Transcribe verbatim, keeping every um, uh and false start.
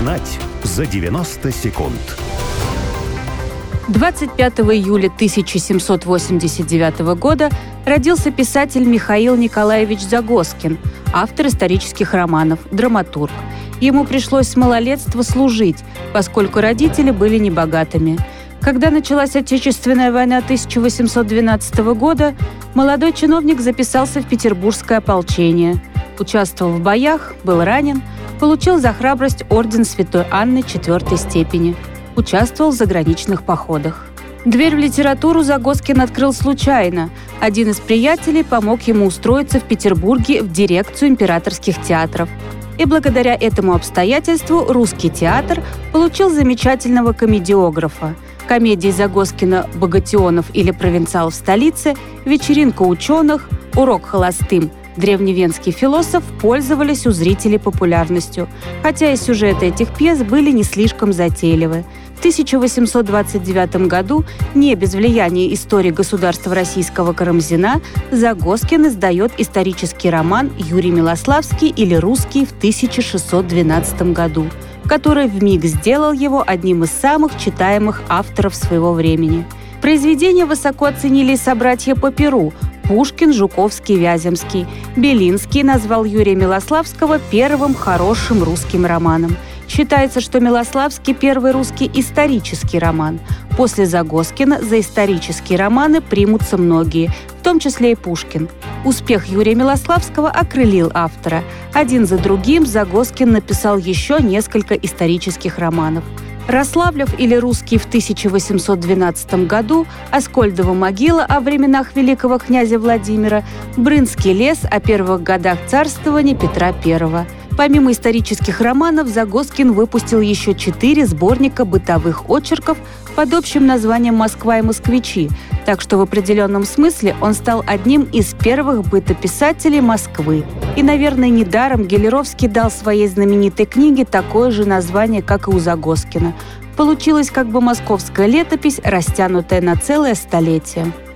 Узнать за девяносто секунд. двадцать пятого июля тысяча семьсот восемьдесят девятого года родился писатель Михаил Николаевич Загоскин, автор исторических романов, драматург. Ему пришлось с малолетства служить, поскольку родители были небогатыми. Когда началась Отечественная война тысяча восемьсот двенадцатого года, молодой чиновник записался в Петербургское ополчение. Участвовал в боях, был ранен, получил за храбрость орден Святой Анны четвертой степени. Участвовал в заграничных походах. Дверь в литературу Загоскин открыл случайно. Один из приятелей помог ему устроиться в Петербурге в дирекцию императорских театров. И благодаря этому обстоятельству русский театр получил замечательного комедиографа. Комедии Загоскина «Багатионов» или «Провинциал в столице», «Вечеринка ученых», «Урок холостым», древневенский философ пользовались у зрителей популярностью, хотя и сюжеты этих пьес были не слишком затейливы. В тысяча восемьсот двадцать девятом году, не без влияния истории государства российского Карамзина, Загоскин издает исторический роман «Юрий Милославский» или «Русский» в тысяча шестьсот двенадцатом году, который вмиг сделал его одним из самых читаемых авторов своего времени. Произведение высоко оценили и собратья по перу – Пушкин, Жуковский, Вяземский. Белинский назвал Юрия Милославского первым хорошим русским романом. Считается, что Милославский – первый русский исторический роман. После Загоскина за исторические романы примутся многие, в том числе и Пушкин. Успех Юрия Милославского окрылил автора. Один за другим Загоскин написал еще несколько исторических романов. «Рославлев» или «Русский» в тысяча восемьсот двенадцатом году, «Аскольдова могила» о временах великого князя Владимира, «Брынский лес» о первых годах царствования Петра Первого. Помимо исторических романов, Загоскин выпустил еще четыре сборника бытовых очерков под общим названием «Москва и москвичи», так что в определенном смысле он стал одним из первых бытописателей Москвы. И, наверное, недаром Гелеровский дал своей знаменитой книге такое же название, как и у Загоскина. Получилась как бы московская летопись, растянутая на целое столетие.